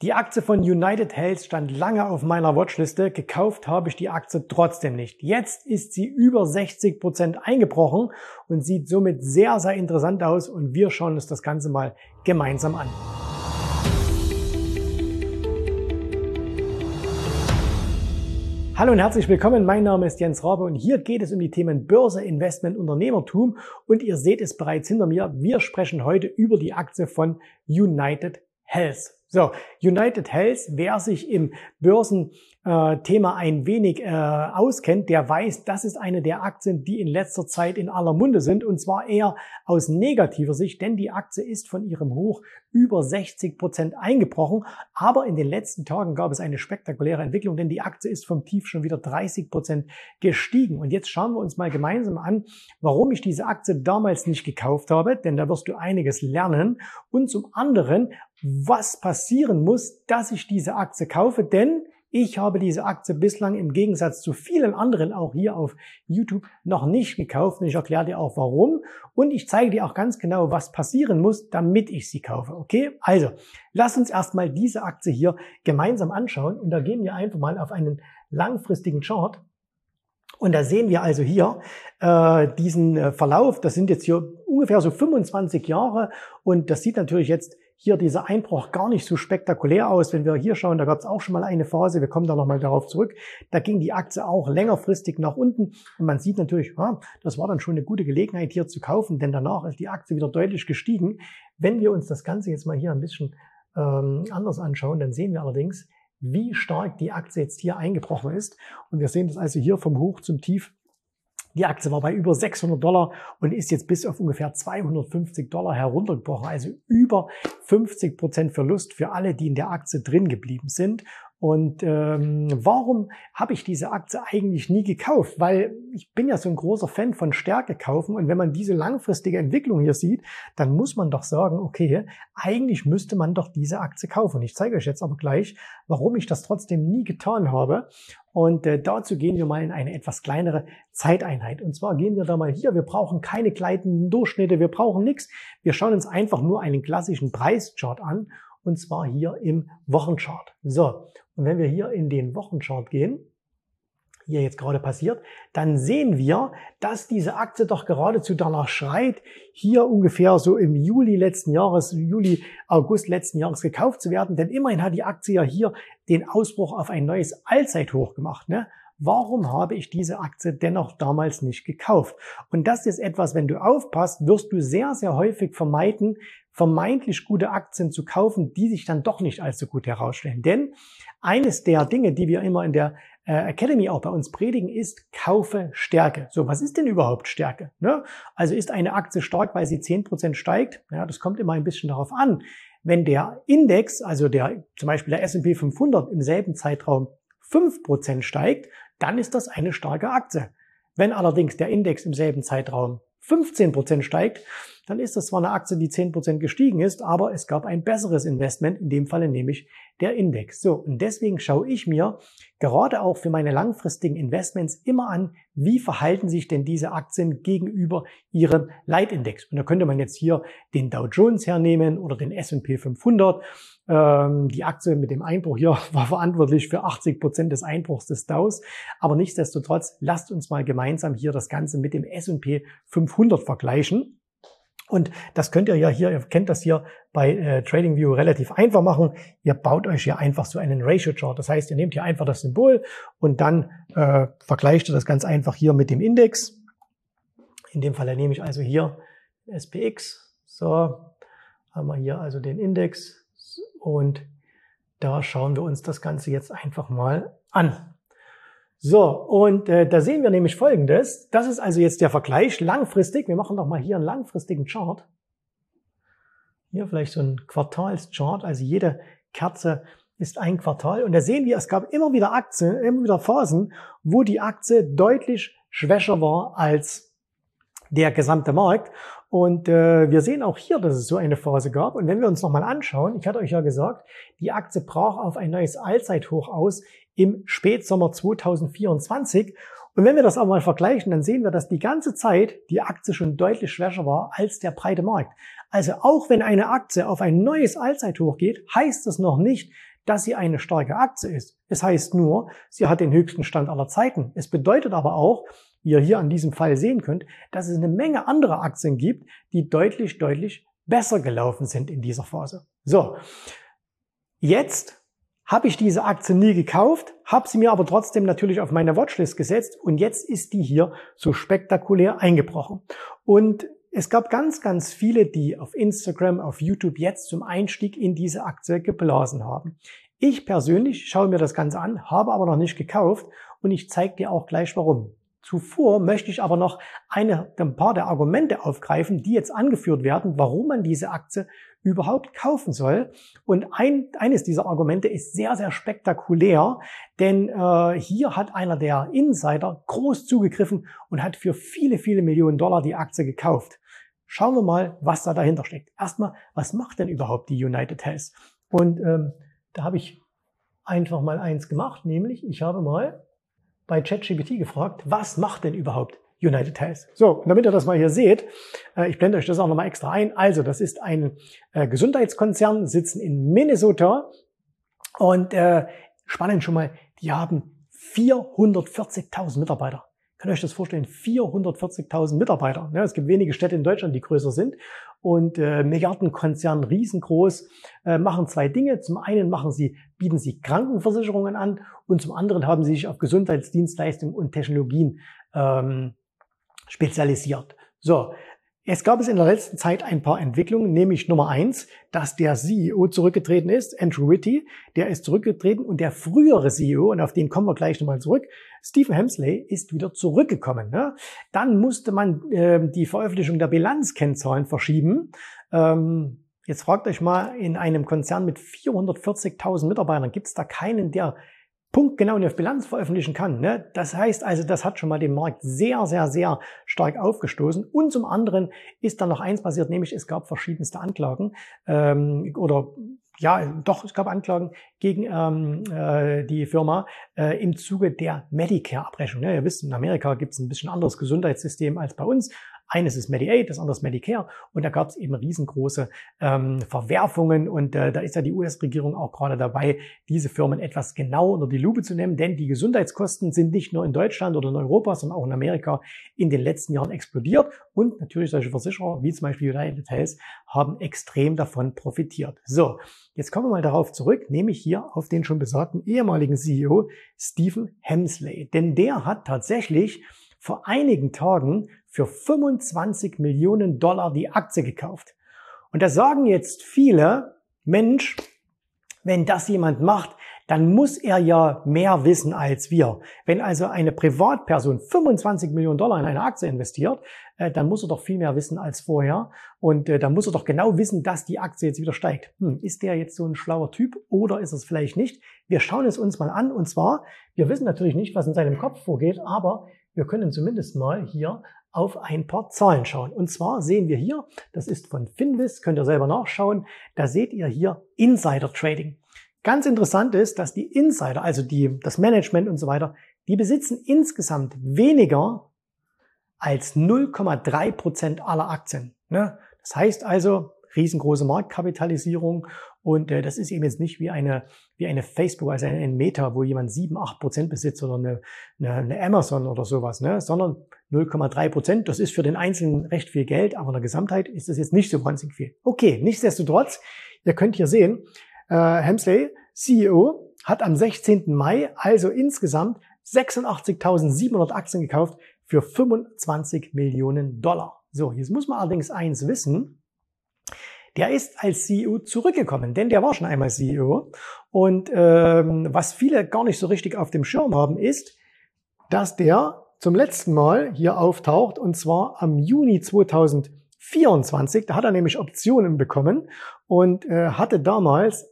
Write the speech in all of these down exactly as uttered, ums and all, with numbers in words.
Die Aktie von United Health stand lange auf meiner Watchliste, gekauft habe ich die Aktie trotzdem nicht. Jetzt ist sie über sechzig Prozent eingebrochen und sieht somit sehr, sehr interessant aus und wir schauen uns das Ganze mal gemeinsam an. Hallo und herzlich willkommen, mein Name ist Jens Rabe und hier geht es um die Themen Börse, Investment, Unternehmertum und ihr seht es bereits hinter mir, wir sprechen heute über die Aktie von United Health. So, United Health, wer sich im Börsenthema ein wenig äh, auskennt, der weiß, das ist eine der Aktien, die in letzter Zeit in aller Munde sind und zwar eher aus negativer Sicht, denn die Aktie ist von ihrem Hoch über sechzig Prozent eingebrochen, aber in den letzten Tagen gab es eine spektakuläre Entwicklung, denn die Aktie ist vom Tief schon wieder dreißig Prozent gestiegen. Und jetzt schauen wir uns mal gemeinsam an, warum ich diese Aktie damals nicht gekauft habe, denn da wirst du einiges lernen. Und zum anderen, was passieren muss, dass ich diese Aktie kaufe, denn ich habe diese Aktie bislang im Gegensatz zu vielen anderen auch hier auf YouTube noch nicht gekauft und ich erkläre dir auch warum und ich zeige dir auch ganz genau, was passieren muss, damit ich sie kaufe. Okay, also lass uns erstmal diese Aktie hier gemeinsam anschauen und da gehen wir einfach mal auf einen langfristigen Chart. Und da sehen wir also hier äh, diesen äh, Verlauf, das sind jetzt hier ungefähr so fünfundzwanzig Jahre und das sieht natürlich jetzt hier dieser Einbruch gar nicht so spektakulär aus. Wenn wir hier schauen, da gab es auch schon mal eine Phase, wir kommen da nochmal darauf zurück, da ging die Aktie auch längerfristig nach unten und man sieht natürlich, ja, das war dann schon eine gute Gelegenheit hier zu kaufen, denn danach ist die Aktie wieder deutlich gestiegen. Wenn wir uns das Ganze jetzt mal hier ein bisschen ähm, anders anschauen, dann sehen wir allerdings, wie stark die Aktie jetzt hier eingebrochen ist und wir sehen das also hier vom Hoch zum Tief. Die Aktie war bei über sechshundert Dollar und ist jetzt bis auf ungefähr zweihundertfünfzig Dollar heruntergebrochen. Also über fünfzig Prozent Verlust für alle, die in der Aktie drin geblieben sind. Und ähm, warum habe ich diese Aktie eigentlich nie gekauft? Weil ich bin ja so ein großer Fan von Stärke kaufen und wenn man diese langfristige Entwicklung hier sieht, dann muss man doch sagen, okay, eigentlich müsste man doch diese Aktie kaufen. Und ich zeige euch jetzt aber gleich, warum ich das trotzdem nie getan habe. Und äh, dazu gehen wir mal in eine etwas kleinere Zeiteinheit. Und zwar gehen wir da mal hier, wir brauchen keine gleitenden Durchschnitte, wir brauchen nichts. Wir schauen uns einfach nur einen klassischen Preischart an und zwar hier im Wochenchart. So, und wenn wir hier in den Wochenchart gehen, hier jetzt gerade passiert, dann sehen wir, dass diese Aktie doch geradezu danach schreit, hier ungefähr so im Juli letzten Jahres, Juli, August letzten Jahres gekauft zu werden, denn immerhin hat die Aktie ja hier den Ausbruch auf ein neues Allzeithoch gemacht, ne? Warum habe ich diese Aktie dennoch damals nicht gekauft? Und das ist etwas, wenn du aufpasst, wirst du sehr, sehr häufig vermeiden, vermeintlich gute Aktien zu kaufen, die sich dann doch nicht allzu gut herausstellen. Denn eines der Dinge, die wir immer in der äh, Academy auch bei uns predigen, ist, kaufe Stärke. So, was ist denn überhaupt Stärke? Ne? Also ist eine Aktie stark, weil sie zehn Prozent steigt? Ja, das kommt immer ein bisschen darauf an. Wenn der Index, also der zum Beispiel der S und P fünfhundert im selben Zeitraum fünf Prozent steigt, dann ist das eine starke Aktie. Wenn allerdings der Index im selben Zeitraum fünfzehn Prozent steigt, dann ist das zwar eine Aktie, die zehn Prozent gestiegen ist, aber es gab ein besseres Investment, in dem Falle nämlich der Index. So, und deswegen schaue ich mir gerade auch für meine langfristigen Investments immer an, wie verhalten sich denn diese Aktien gegenüber ihrem Leitindex. Und da könnte man jetzt hier den Dow Jones hernehmen oder den S und P fünfhundert. Ähm, die Aktie mit dem Einbruch hier war verantwortlich für achtzig Prozent des Einbruchs des Dows. Aber nichtsdestotrotz, lasst uns mal gemeinsam hier das Ganze mit dem S und P fünfhundert vergleichen. Und das könnt ihr ja hier, ihr kennt das hier bei äh, TradingView relativ einfach machen. Ihr baut euch hier einfach so einen Ratio Chart. Das heißt, ihr nehmt hier einfach das Symbol und dann äh, vergleicht ihr das ganz einfach hier mit dem Index. In dem Fall nehme ich also hier S P X. So, haben wir hier also den Index und da schauen wir uns das Ganze jetzt einfach mal an. So, und äh, da sehen wir nämlich Folgendes. Das ist also jetzt der Vergleich langfristig. Wir machen doch mal hier einen langfristigen Chart. Hier vielleicht so ein Quartalschart. Also jede Kerze ist ein Quartal. Und da sehen wir, es gab immer wieder Aktien, immer wieder Phasen, wo die Aktie deutlich schwächer war als der gesamte Markt. Und äh, wir sehen auch hier, dass es so eine Phase gab. Und wenn wir uns nochmal anschauen, ich hatte euch ja gesagt, die Aktie brach auf ein neues Allzeithoch aus im Spätsommer zweitausendvierundzwanzig. Und wenn wir das aber mal vergleichen, dann sehen wir, dass die ganze Zeit die Aktie schon deutlich schwächer war als der breite Markt. Also auch wenn eine Aktie auf ein neues Allzeithoch geht, heißt das noch nicht, dass sie eine starke Aktie ist. Es heißt nur, sie hat den höchsten Stand aller Zeiten. Es bedeutet aber auch, wie ihr hier an diesem Fall sehen könnt, dass es eine Menge anderer Aktien gibt, die deutlich, deutlich besser gelaufen sind in dieser Phase. So, jetzt habe ich diese Aktie nie gekauft, habe sie mir aber trotzdem natürlich auf meine Watchlist gesetzt und jetzt ist die hier so spektakulär eingebrochen. Und es gab ganz, ganz viele, die auf Instagram, auf YouTube jetzt zum Einstieg in diese Aktie geblasen haben. Ich persönlich schaue mir das Ganze an, habe aber noch nicht gekauft und ich zeige dir auch gleich warum. Zuvor möchte ich aber noch eine, ein paar der Argumente aufgreifen, die jetzt angeführt werden, warum man diese Aktie überhaupt kaufen soll. Und ein, eines dieser Argumente ist sehr, sehr spektakulär, denn äh, hier hat einer der Insider groß zugegriffen und hat für viele, viele Millionen Dollar die Aktie gekauft. Schauen wir mal, was da dahinter steckt. Erstmal, was macht denn überhaupt die United Health? Und ähm, da habe ich einfach mal eins gemacht, nämlich ich habe mal bei ChatGPT gefragt, was macht denn überhaupt United Health? So, und damit ihr das mal hier seht, äh, ich blende euch das auch nochmal extra ein. Also, das ist ein äh, Gesundheitskonzern, sitzen in Minnesota und äh, spannend schon mal, die haben vierhundertvierzigtausend Mitarbeiter. Könnt ihr euch das vorstellen? vierhundertvierzigtausend Mitarbeiter. Ja, es gibt wenige Städte in Deutschland, die größer sind. Und äh, Milliardenkonzern, riesengroß, äh, machen zwei Dinge. Zum einen machen sie, bieten sie Krankenversicherungen an und zum anderen haben sie sich auf Gesundheitsdienstleistungen und Technologien ähm, spezialisiert. So, es gab es in der letzten Zeit ein paar Entwicklungen, nämlich Nummer eins, dass der C E O zurückgetreten ist, Andrew Whitty, der ist zurückgetreten und der frühere C E O, und auf den kommen wir gleich nochmal zurück, Stephen Hemsley, ist wieder zurückgekommen. Ne? Dann musste man äh, die Veröffentlichung der Bilanzkennzahlen verschieben. Ähm, jetzt fragt euch mal, in einem Konzern mit vierhundertvierzigtausend Mitarbeitern gibt es da keinen, der punktgenau eine Bilanz veröffentlichen kann. Ne? Das heißt also, das hat schon mal den Markt sehr, sehr, sehr stark aufgestoßen. Und zum anderen ist dann noch eins passiert, nämlich es gab verschiedenste Anklagen ähm, oder ja, doch, es gab Anklagen gegen ähm, äh, die Firma äh, im Zuge der Medicare-Abrechnung. Ja, ihr wisst, in Amerika gibt es ein bisschen anderes Gesundheitssystem als bei uns. Eines ist Medicaid, das andere ist Medicare. Und da gab es eben riesengroße ähm, Verwerfungen. Und äh, da ist ja die U S-Regierung auch gerade dabei, diese Firmen etwas genau unter die Lupe zu nehmen. Denn die Gesundheitskosten sind nicht nur in Deutschland oder in Europa, sondern auch in Amerika in den letzten Jahren explodiert. Und natürlich solche Versicherer, wie zum Beispiel United Health, haben extrem davon profitiert. So, jetzt kommen wir mal darauf zurück, nämlich hier auf den schon besagten ehemaligen C E O Stephen Hemsley. Denn der hat tatsächlich vor einigen Tagen für fünfundzwanzig Millionen Dollar die Aktie gekauft. Und da sagen jetzt viele, Mensch, wenn das jemand macht, dann muss er ja mehr wissen als wir. Wenn also eine Privatperson fünfundzwanzig Millionen Dollar in eine Aktie investiert, äh, dann muss er doch viel mehr wissen als vorher. Und äh, dann muss er doch genau wissen, dass die Aktie jetzt wieder steigt. Hm, ist der jetzt so ein schlauer Typ oder ist es vielleicht nicht? Wir schauen es uns mal an. Und zwar, wir wissen natürlich nicht, was in seinem Kopf vorgeht, aber wir können zumindest mal hier auf ein paar Zahlen schauen. Und zwar sehen wir hier, das ist von Finviz, könnt ihr selber nachschauen, da seht ihr hier Insider Trading. Ganz interessant ist, dass die Insider, also die, das Management und so weiter, die besitzen insgesamt weniger als null Komma drei Prozent aller Aktien. Ne? Das heißt also, riesengroße Marktkapitalisierung und äh, das ist eben jetzt nicht wie eine wie eine Facebook, also ein Meta, wo jemand sieben, acht Prozent besitzt oder eine, eine, eine Amazon oder sowas, ne? Sondern null Komma drei Prozent. Das ist für den Einzelnen recht viel Geld, aber in der Gesamtheit ist das jetzt nicht so wahnsinnig viel. Okay, nichtsdestotrotz, ihr könnt hier sehen, äh, Hemsley, C E O, hat am sechzehnten Mai also insgesamt sechsundachtzigtausendsiebenhundert Aktien gekauft für fünfundzwanzig Millionen Dollar. So, jetzt muss man allerdings eins wissen. Der ist als C E O zurückgekommen, denn der war schon einmal C E O. Und ähm, was viele gar nicht so richtig auf dem Schirm haben, ist, dass der zum letzten Mal hier auftaucht, und zwar am Juni zweitausendvierundzwanzig. Da hat er nämlich Optionen bekommen und äh, hatte damals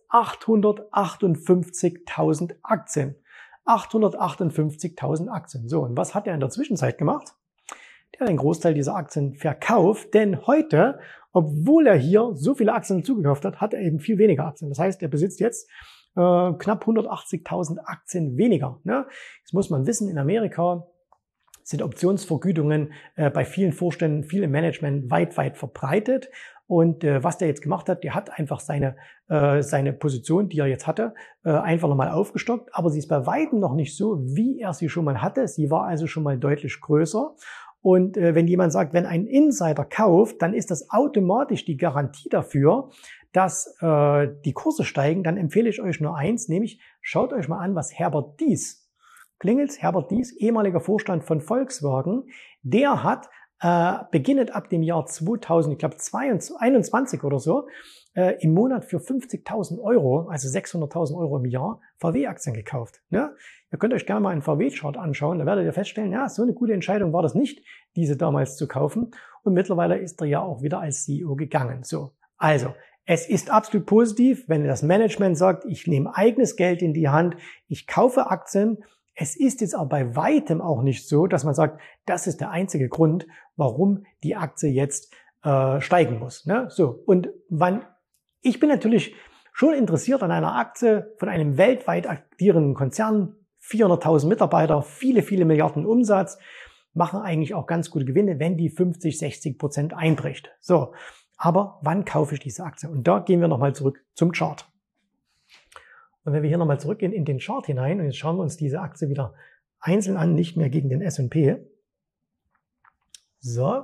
achthundertachtundfünfzigtausend Aktien. achthundertachtundfünfzigtausend Aktien. So, und was hat er in der Zwischenzeit gemacht? Der hat einen Großteil dieser Aktien verkauft, denn heute, obwohl er hier so viele Aktien zugekauft hat, hat er eben viel weniger Aktien. Das heißt, er besitzt jetzt äh, knapp hundertachtzigtausend Aktien weniger. Ne? Jetzt muss man wissen, in Amerika sind Optionsvergütungen äh, bei vielen Vorständen, vielen Management weit, weit verbreitet. Und äh, was der jetzt gemacht hat, der hat einfach seine, äh, seine Position, die er jetzt hatte, äh, einfach nochmal aufgestockt. Aber sie ist bei weitem noch nicht so, wie er sie schon mal hatte. Sie war also schon mal deutlich größer. Und äh, wenn jemand sagt, wenn ein Insider kauft, dann ist das automatisch die Garantie dafür, dass äh, die Kurse steigen. Dann empfehle ich euch nur eins, nämlich schaut euch mal an, was Herbert Diess, klingelt's, Herbert Diess, ehemaliger Vorstand von Volkswagen, der hat Äh, beginnend ab dem Jahr zweitausend, ich glaube einundzwanzig oder so, äh, im Monat für fünfzigtausend Euro, also sechshunderttausend Euro im Jahr, V W-Aktien gekauft. Ne? Ihr könnt euch gerne mal einen V W-Chart anschauen, da werdet ihr feststellen, ja, so eine gute Entscheidung war das nicht, diese damals zu kaufen. Und mittlerweile ist er ja auch wieder als C E O gegangen. So, also, es ist absolut positiv, wenn das Management sagt, ich nehme eigenes Geld in die Hand, ich kaufe Aktien. Es ist jetzt aber bei weitem auch nicht so, dass man sagt, das ist der einzige Grund, warum die Aktie jetzt äh, steigen muss. Ne? So, und wann, ich bin natürlich schon interessiert an einer Aktie von einem weltweit agierenden Konzern, vierhunderttausend Mitarbeiter, viele, viele Milliarden Umsatz, machen eigentlich auch ganz gute Gewinne, wenn die fünfzig, sechzig Prozent einbricht. So, aber wann kaufe ich diese Aktie? Und da gehen wir nochmal zurück zum Chart. Und wenn wir hier nochmal zurückgehen in den Chart hinein und jetzt schauen wir uns diese Aktie wieder einzeln an, nicht mehr gegen den S und P. So,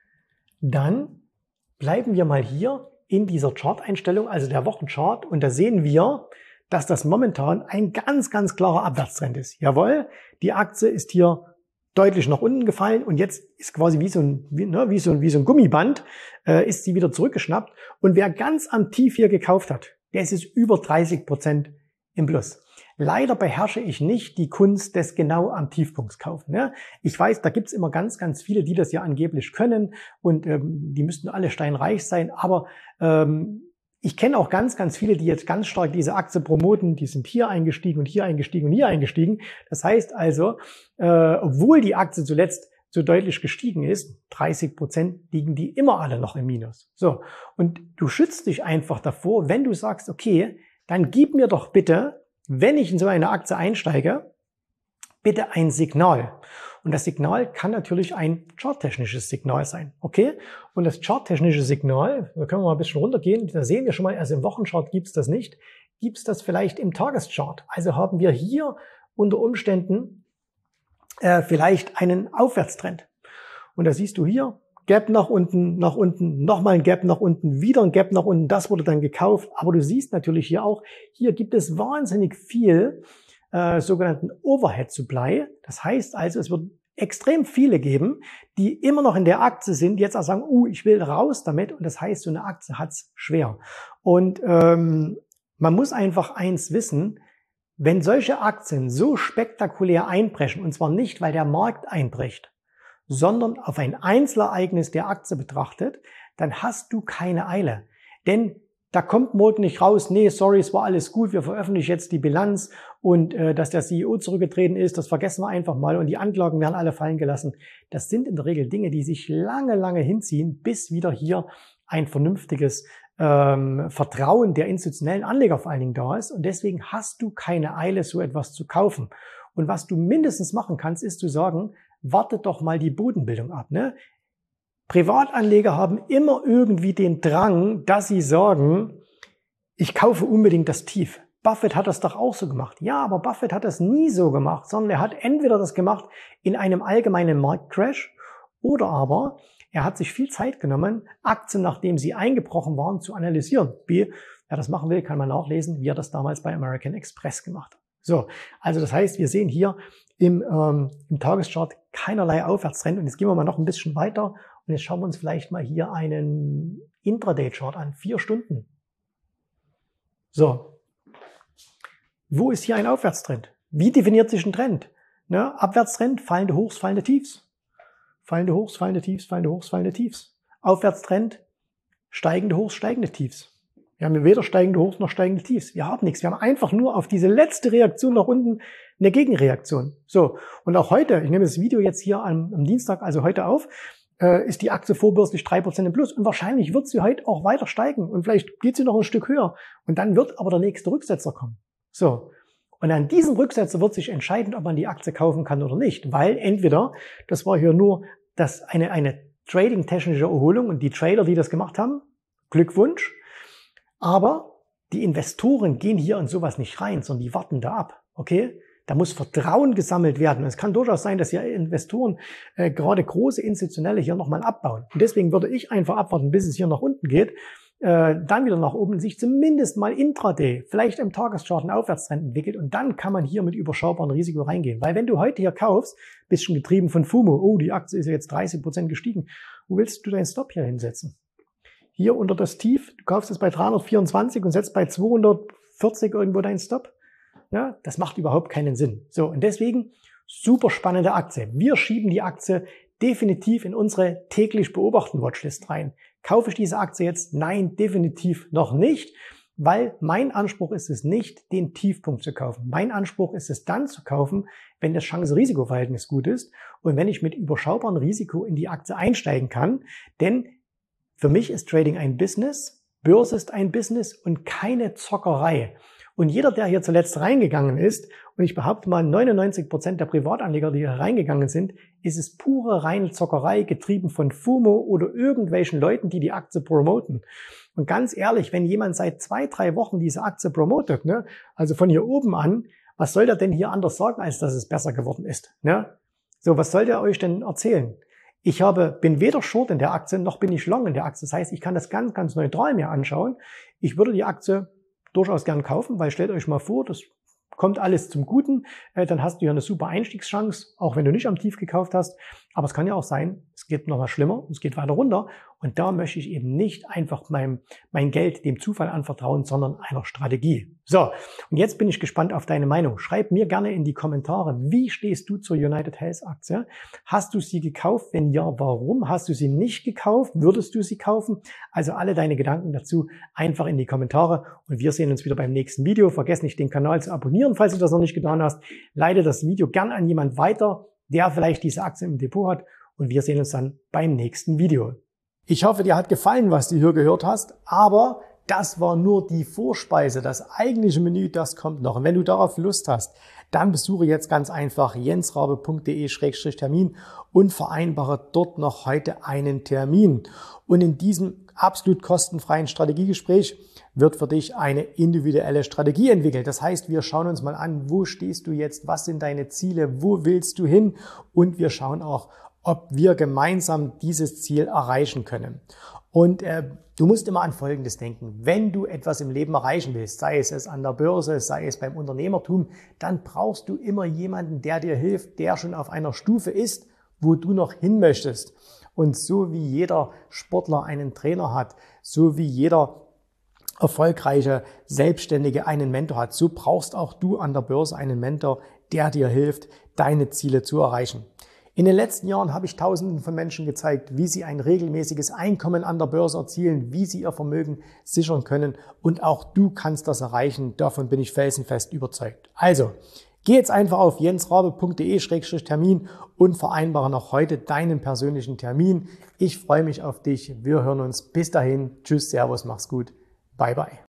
dann bleiben wir mal hier in dieser Chart-Einstellung, also der Wochenchart, und da sehen wir, dass das momentan ein ganz, ganz klarer Abwärtstrend ist. Jawohl, die Aktie ist hier deutlich nach unten gefallen und jetzt ist quasi wie so ein, wie, ne, wie so ein, wie so ein Gummiband, äh, ist sie wieder zurückgeschnappt. Und wer ganz am Tief hier gekauft hat, der ist jetzt über dreißig Prozent im Plus. Leider beherrsche ich nicht die Kunst des genau am Tiefpunkt kaufen. Ne? Ich weiß, da gibt's immer ganz, ganz viele, die das ja angeblich können und ähm, die müssten alle steinreich sein, aber ähm, ich kenne auch ganz, ganz viele, die jetzt ganz stark diese Aktie promoten, die sind hier eingestiegen und hier eingestiegen und hier eingestiegen. Das heißt also, äh, obwohl die Aktie zuletzt so deutlich gestiegen ist, dreißig Prozent liegen die immer alle noch im Minus. So, und du schützt dich einfach davor, wenn du sagst, okay, dann gib mir doch bitte, wenn ich in so eine Aktie einsteige, bitte ein Signal. Und das Signal kann natürlich ein charttechnisches Signal sein, okay? Und das charttechnische Signal, da können wir mal ein bisschen runtergehen, da sehen wir schon mal, also im Wochenchart gibt es das nicht, gibt es das vielleicht im Tageschart. Also haben wir hier unter Umständen äh, vielleicht einen Aufwärtstrend. Und da siehst du hier, Gap nach unten, nach unten, nochmal ein Gap nach unten, wieder ein Gap nach unten, das wurde dann gekauft. Aber du siehst natürlich hier auch, hier gibt es wahnsinnig viel äh, sogenannten Overhead Supply. Das heißt also, es wird extrem viele geben, die immer noch in der Aktie sind, die jetzt auch sagen, uh, ich will raus damit. Und das heißt, so eine Aktie hat's schwer. Und ähm, man muss einfach eins wissen, wenn solche Aktien so spektakulär einbrechen, und zwar nicht, weil der Markt einbricht, sondern auf ein Einzelereignis der Aktie betrachtet, dann hast du keine Eile. Denn da kommt morgen nicht raus, nee, sorry, es war alles gut, wir veröffentlichen jetzt die Bilanz und äh, dass der C E O zurückgetreten ist, das vergessen wir einfach mal und die Anklagen werden alle fallen gelassen. Das sind in der Regel Dinge, die sich lange, lange hinziehen, bis wieder hier ein vernünftiges ähm, Vertrauen der institutionellen Anleger vor allen Dingen da ist. Und deswegen hast du keine Eile, so etwas zu kaufen. Und was du mindestens machen kannst, ist zu sagen, wartet doch mal die Bodenbildung ab. Ne? Privatanleger haben immer irgendwie den Drang, dass sie sagen, ich kaufe unbedingt das Tief. Buffett hat das doch auch so gemacht. Ja, aber Buffett hat das nie so gemacht, sondern er hat entweder das gemacht in einem allgemeinen Marktcrash oder aber er hat sich viel Zeit genommen, Aktien, nachdem sie eingebrochen waren, zu analysieren. Wie, wer das machen will, kann man nachlesen, wie er das damals bei American Express gemacht hat. So, also das heißt, wir sehen hier im, ähm, im Tageschart keinerlei Aufwärtstrend. Und jetzt gehen wir mal noch ein bisschen weiter und jetzt schauen wir uns vielleicht mal hier einen Intraday-Chart an, vier Stunden. So, wo ist hier ein Aufwärtstrend? Wie definiert sich ein Trend? Ne? Abwärtstrend, fallende Hochs, fallende Tiefs. Fallende Hochs, fallende Tiefs, fallende Hochs, fallende Tiefs. Aufwärtstrend, steigende Hochs, steigende Tiefs. Wir haben weder steigende Hochs noch steigende Tiefs. Wir haben nichts. Wir haben einfach nur auf diese letzte Reaktion nach unten eine Gegenreaktion. So, und auch heute, ich nehme das Video jetzt hier am, am Dienstag, also heute auf, äh, ist die Aktie vorbörslich drei Prozent im Plus. Und wahrscheinlich wird sie heute auch weiter steigen. Und vielleicht geht sie noch ein Stück höher. Und dann wird aber der nächste Rücksetzer kommen. So, Und an diesem Rücksetzer wird sich entscheiden, ob man die Aktie kaufen kann oder nicht, weil entweder, das war hier nur das eine, eine trading-technische Erholung und die Trader, die das gemacht haben, Glückwunsch, aber die Investoren gehen hier in sowas nicht rein, sondern die warten da ab, okay? Da muss Vertrauen gesammelt werden. Und es kann durchaus sein, dass hier Investoren, äh, gerade große Institutionelle, hier nochmal abbauen. Und deswegen würde ich einfach abwarten, bis es hier nach unten geht, äh, dann wieder nach oben, sich zumindest mal intraday, vielleicht im Tageschart einen Aufwärtstrend entwickelt und dann kann man hier mit überschaubarem Risiko reingehen. Weil wenn du heute hier kaufst, bist schon getrieben von FOMO, oh, die Aktie ist ja jetzt dreißig Prozent gestiegen, wo willst du deinen Stop hier hinsetzen? Hier unter das Tief, du kaufst es bei dreihundertvierundzwanzig und setzt bei zweihundertvierzig irgendwo deinen Stop. Ja, das macht überhaupt keinen Sinn. So, und deswegen super spannende Aktie. Wir schieben die Aktie definitiv in unsere täglich beobachten Watchlist rein. Kaufe ich diese Aktie jetzt? Nein, definitiv noch nicht, weil mein Anspruch ist es nicht, den Tiefpunkt zu kaufen. Mein Anspruch ist es dann zu kaufen, wenn das Chance-Risiko-Verhältnis gut ist und wenn ich mit überschaubarem Risiko in die Aktie einsteigen kann. Denn für mich ist Trading ein Business, Börse ist ein Business und keine Zockerei. Und jeder, der hier zuletzt reingegangen ist, und ich behaupte mal neunundneunzig Prozent der Privatanleger, die hier reingegangen sind, ist es pure reine Zockerei, getrieben von FOMO oder irgendwelchen Leuten, die die Aktie promoten. Und ganz ehrlich, wenn jemand seit zwei, drei Wochen diese Aktie promotet, ne, also von hier oben an, was soll der denn hier anders sagen, als dass es besser geworden ist? Ne? So, was soll der euch denn erzählen? Ich habe, bin weder Short in der Aktie, noch bin ich Long in der Aktie. Das heißt, ich kann das ganz, ganz neutral mir anschauen. Ich würde die Aktie durchaus gern kaufen, weil stellt euch mal vor, das kommt alles zum Guten, äh, dann hast du ja eine super Einstiegschance, auch wenn du nicht am Tief gekauft hast. Aber es kann ja auch sein, es geht noch mal schlimmer, es geht weiter runter. Und da möchte ich eben nicht einfach mein, mein Geld dem Zufall anvertrauen, sondern einer Strategie. So, und jetzt bin ich gespannt auf deine Meinung. Schreib mir gerne in die Kommentare, wie stehst du zur United Health Aktie? Hast du sie gekauft? Wenn ja, warum? Hast du sie nicht gekauft? Würdest du sie kaufen? Also alle deine Gedanken dazu einfach in die Kommentare und wir sehen uns wieder beim nächsten Video. Vergiss nicht, den Kanal zu abonnieren, falls du das noch nicht getan hast. Leite das Video gern an jemand weiter, der vielleicht diese Aktie im Depot hat und wir sehen uns dann beim nächsten Video. Ich hoffe, dir hat gefallen, was du hier gehört hast, aber das war nur die Vorspeise. Das eigentliche Menü, das kommt noch. Und wenn du darauf Lust hast, dann besuche jetzt ganz einfach jensrabe punkt de Schrägstrich Termin und vereinbare dort noch heute einen Termin. Und in diesem absolut kostenfreien Strategiegespräch wird für dich eine individuelle Strategie entwickelt. Das heißt, wir schauen uns mal an, wo stehst du jetzt, was sind deine Ziele, wo willst du hin und wir schauen auch, ob wir gemeinsam dieses Ziel erreichen können. Und äh, du musst immer an Folgendes denken. Wenn du etwas im Leben erreichen willst, sei es es an der Börse, sei es beim Unternehmertum, dann brauchst du immer jemanden, der dir hilft, der schon auf einer Stufe ist, wo du noch hin möchtest. Und so wie jeder Sportler einen Trainer hat, so wie jeder erfolgreiche Selbstständige einen Mentor hat, so brauchst auch du an der Börse einen Mentor, der dir hilft, deine Ziele zu erreichen. In den letzten Jahren habe ich Tausenden von Menschen gezeigt, wie sie ein regelmäßiges Einkommen an der Börse erzielen, wie sie ihr Vermögen sichern können und auch du kannst das erreichen. Davon bin ich felsenfest überzeugt. Also, geh jetzt einfach auf jensrabe punkt de Schrägstrich Termin und vereinbare noch heute deinen persönlichen Termin. Ich freue mich auf dich. Wir hören uns. Bis dahin. Tschüss, Servus, mach's gut. Bye, bye.